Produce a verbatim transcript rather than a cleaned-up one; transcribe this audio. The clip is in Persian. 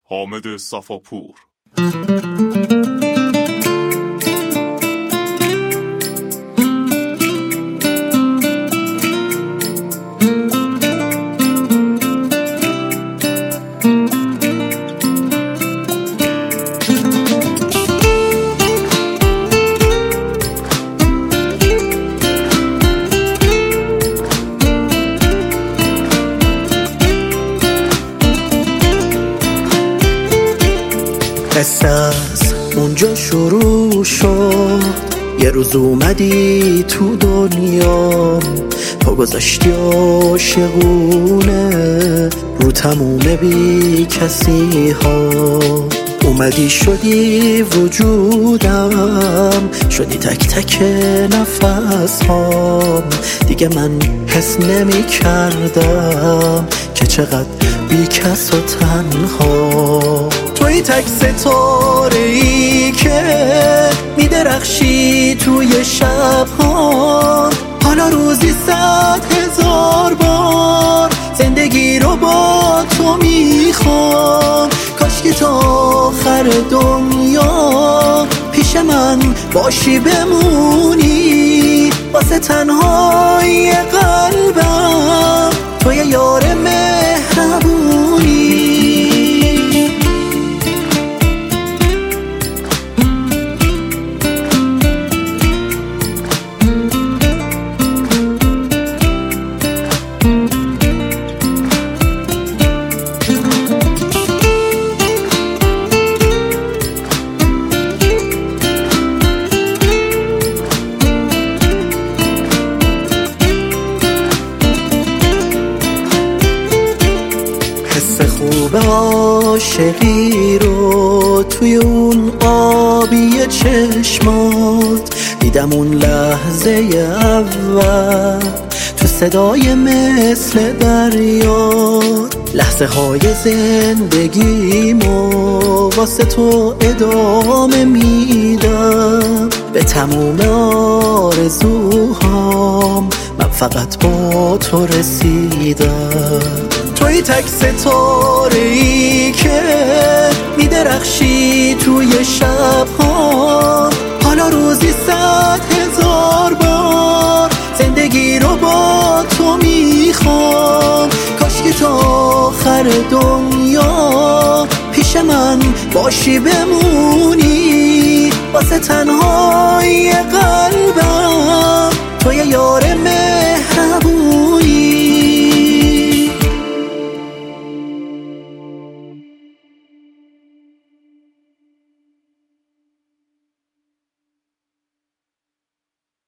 حامد صفاپور. قصه از اونجا شروع شد، یه روز اومدی تو دنیا، پا گذاشتی عاشقونه رو تموم بی کسی ها. اومدی شدی وجودم، شدی تک تک نفس هام. دیگه من حس نمی کردم که چقدر بی کس و تنها. توی تک ستاره ای که میدرخشی توی شبها. حالا روزی صد هزار بار زندگی رو با تو میخوام. کاش که تا آخر دنیا پیش من باشی بمونی. واسه تنهایی قلبم توی یار مهربونی. حس خوب عاشقی رو توی اون آبی چشمات دیدم. اون لحظه اول تو صدای مثل دریا. لحظه های زندگیمو واسه تو ادامه میدم. به تموم آرزوهام من فقط با تو رسیدم. توی تک ستاره ای که میدرخشی توی شبها. حالا روزی صد هزار بار زندگی رو با تو میخوام. کاش که تا آخر دنیا پیش من باشی بمونی. واسه تنهایی قلبم توی یار من